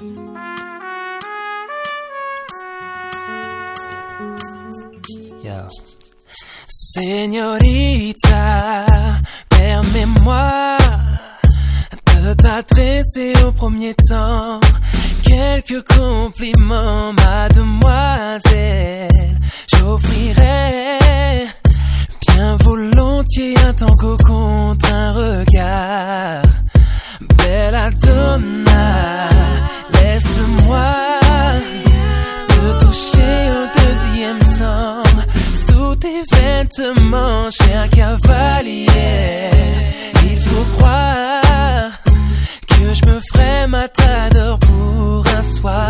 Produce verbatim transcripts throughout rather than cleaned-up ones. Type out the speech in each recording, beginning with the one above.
Yo. Señorita, permets-moi de t'adresser au premier temps quelques compliments, mademoiselle. J'offrirai bien volontiers un tango contre un regard. Belladonna, laisse-moi te toucher au deuxième temps sous tes vêtements, cher cavalier. Il faut croire que je me ferai matador pour un soir.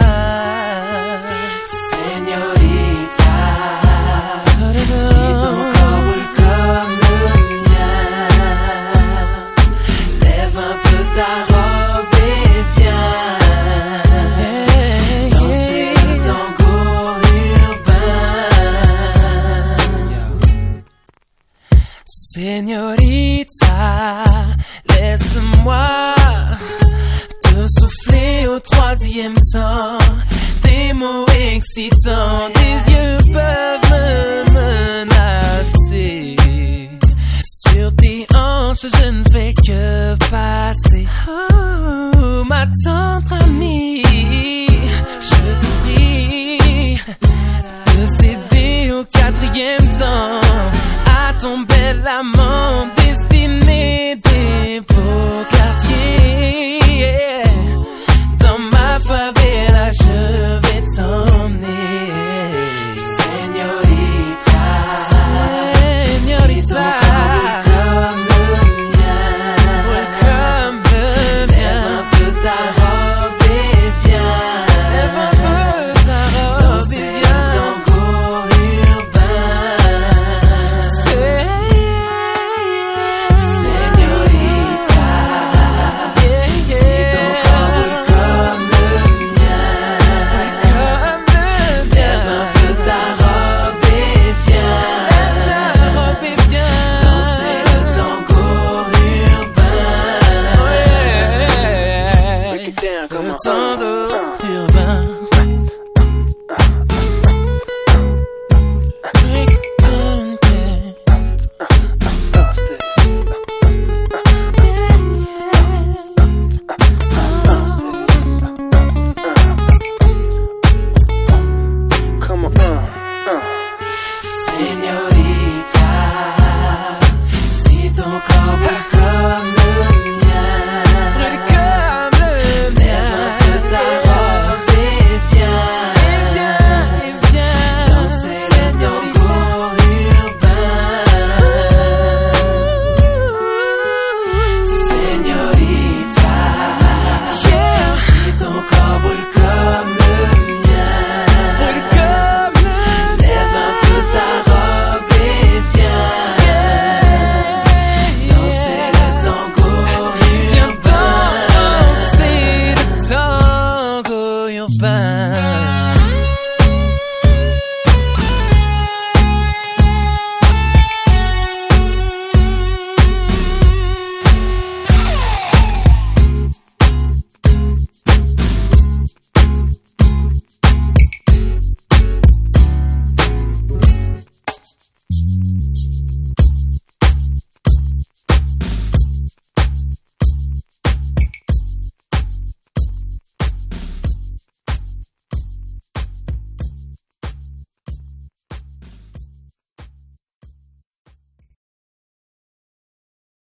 Señorita, si ton corps brûle comme le mien, lève un peu ta robe et viens danser le tango urbain. Señorita, laisse-moi te souffler au troisième temps des mots excitants. Tes yeux peuvent me menacer. Sur tes hanches je ne fais que passer. Oh, ma tendre amie, je te prie de céder au quatrième temps à ton bel amant destiné des beaux quartiers. Yeah. Dans ma favela je vais t'emmener. Señorita, Señorita, si ton corps brûle comme le mien, brûle comme le mien, lève un peu ta robe et viens, lève un peu ta robe danser et viens le tango urbain. Señorita, yeah, yeah. Si ton corps brûle comme le mien, comme le mien, lève un peu ta robe et viens, lève ta robe et viens danser le tango urbain. Ouais, le tango urbain.